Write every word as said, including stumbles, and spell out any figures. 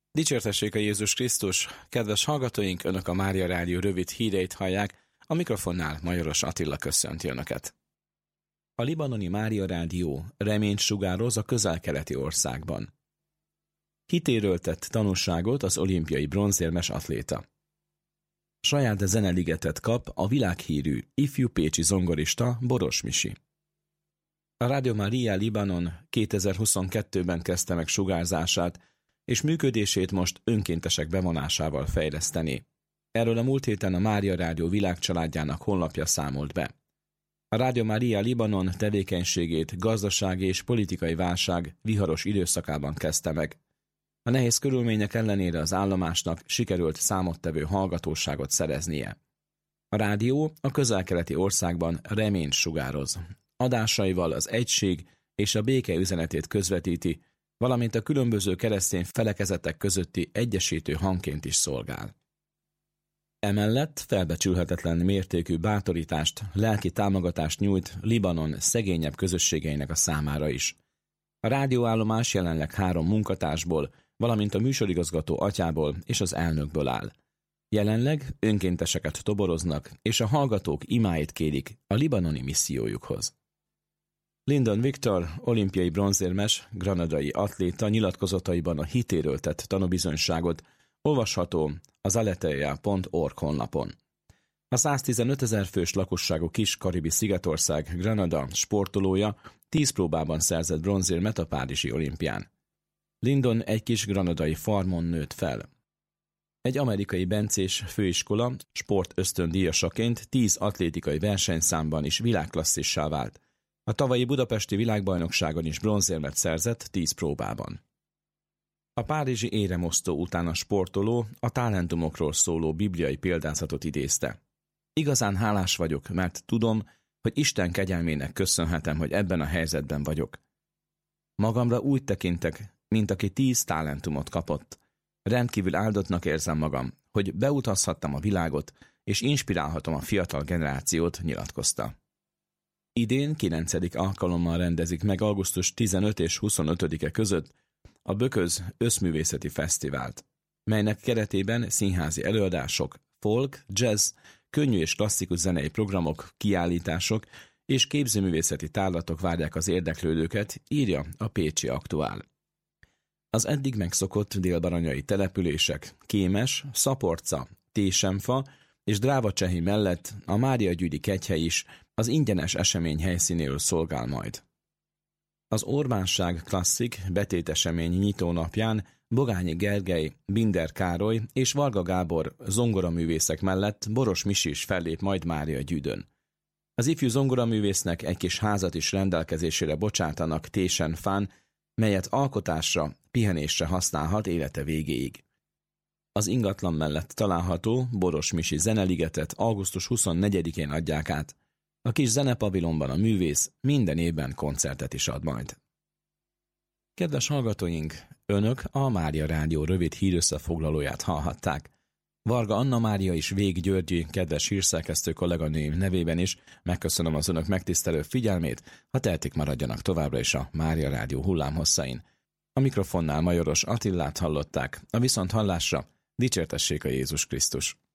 Dicsértessék a Jézus Krisztus! Kedves hallgatóink, Önök a Mária Rádió rövid híreit hallják, a mikrofonnál Majoros Attila köszönti Önöket. A libanoni Mária Rádió reményt sugároz a közel-keleti országban. Hitéről tett tanúságot az olimpiai bronzérmes atléta. Saját zeneligetet kap a világhírű ifjú pécsi zongorista Boros Misi. A Rádió Mária Libanon kétezer-huszonkettőben kezdte meg sugárzását, és működését most önkéntesek bevonásával fejleszteni. Erről a múlt héten a Mária Rádió világcsaládjának honlapja számolt be. A Rádió Mária Libanon tevékenységét gazdasági és politikai válság viharos időszakában kezdte meg. A nehéz körülmények ellenére az állomásnak sikerült számottevő hallgatóságot szereznie. A rádió a közel-keleti országban reményt sugároz. Adásaival az egység és a béke üzenetét közvetíti, valamint a különböző keresztény felekezetek közötti egyesítő hangként is szolgál. Emellett felbecsülhetetlen mértékű bátorítást, lelki támogatást nyújt Libanon szegényebb közösségeinek a számára is. A rádióállomás jelenleg három munkatársból, valamint a műsorigazgató atyából és az elnökből áll. Jelenleg önkénteseket toboroznak, és a hallgatók imáit kérik a libanoni missziójukhoz. Lyndon Victor, olimpiai bronzérmes, granadai atléta nyilatkozataiban a hitéről tett tanúbizonyságot olvasható az aletheia pont org honlapon. A száztizenötezer fős lakosságú kis karibi szigetország Granada sportolója tíz próbában szerzett bronzérmet a párizsi olimpián. Lyndon egy kis granadai farmon nőtt fel. Egy amerikai bencés főiskola sport ösztöndíjasaként tíz atlétikai versenyszámban is világklasszissá vált. A tavalyi budapesti világbajnokságon is bronzérmet szerzett tíz próbában. A párizsi éremosztó után a sportoló a talentumokról szóló bibliai példázatot idézte. Igazán hálás vagyok, mert tudom, hogy Isten kegyelmének köszönhetem, hogy ebben a helyzetben vagyok. Magamra úgy tekintek, mint aki tíz talentumot kapott. Rendkívül áldottnak érzem magam, hogy beutazhattam a világot, és inspirálhatom a fiatal generációt, nyilatkozta. Idén kilencedik alkalommal rendezik meg augusztus tizenötödike és huszonötödike között a Bököz Összművészeti Fesztivált, melynek keretében színházi előadások, folk, jazz, könnyű és klasszikus zenei programok, kiállítások és képzőművészeti tárlatok várják az érdeklődőket, írja a Pécsi Aktuál. Az eddig megszokott délbaranyai települések, Kémes, Szaporca, Tésemfa és Drávacsehi mellett a Máriagyűri kegyhely is az ingyenes esemény helyszínéről szolgál majd. Az Orbánság klasszik betétesemény nyitónapján Bogányi Gergely, Binder Károly és Varga Gábor zongoraművészek mellett Boros Misi is fellép majd Máriagyűdön. Az ifjú zongoraművésznek egy kis házat is rendelkezésére bocsátanak Tésenfán, melyet alkotásra, pihenésre használhat élete végéig. Az ingatlan mellett található Boros Misi zeneligetet augusztus huszonnegyedikén adják át. A kis zenepavilonban a művész minden évben koncertet is ad majd. Kedves hallgatóink, Önök a Mária Rádió rövid hírösszefoglalóját hallhatták. Varga Anna Mária és Vég Györgyi, kedves hírszerkesztő kolléganőim nevében is megköszönöm az Önök megtisztelő figyelmét, ha tehetik, maradjanak továbbra is a Mária Rádió hullámhosszáin. A mikrofonnál Majoros Attilát hallották, a viszonthallásra dicsértessék a Jézus Krisztus.